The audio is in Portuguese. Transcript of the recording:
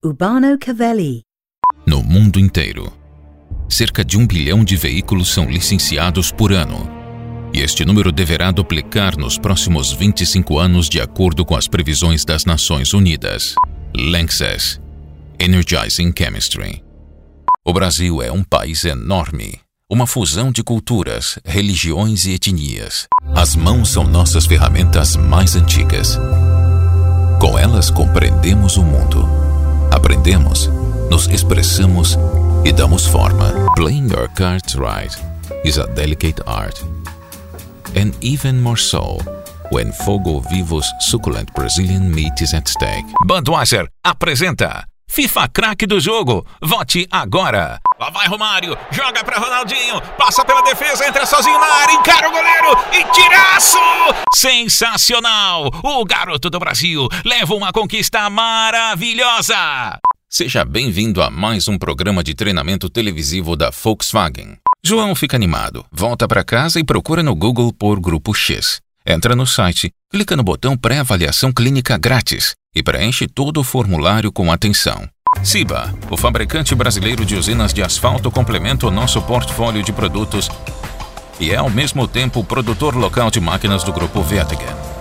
Urbano Cavelli. No mundo inteiro, cerca de 1 bilhão de veículos são licenciados por ano. E este número deverá duplicar nos próximos 25 anos de acordo com as previsões das Nações Unidas. Lanxess, Energizing Chemistry. O Brasil é um país enorme, uma fusão de culturas, religiões e etnias. As mãos são nossas ferramentas mais antigas. Com elas compreendemos o mundo. Aprendemos, nos expressamos e damos forma. Playing your cards right is a delicate art. And even more so when Fogo Vivo's succulent Brazilian meat is at stake. Budweiser apresenta FIFA Craque do Jogo. Vote agora. Lá vai Romário, joga pra Ronaldinho, passa pela defesa, entra sozinho na área, encara o goleiro e tiraço! Sensacional! O garoto do Brasil leva uma conquista maravilhosa! Seja bem-vindo a mais um programa de treinamento televisivo da Volkswagen. João fica animado, volta para casa e procura no Google por Grupo X. Entra no site, clica no botão pré-avaliação clínica grátis e preenche todo o formulário com atenção. Ciba, o fabricante brasileiro de usinas de asfalto, complementa o nosso portfólio de produtos e é ao mesmo tempo o produtor local de máquinas do Grupo Wertegen.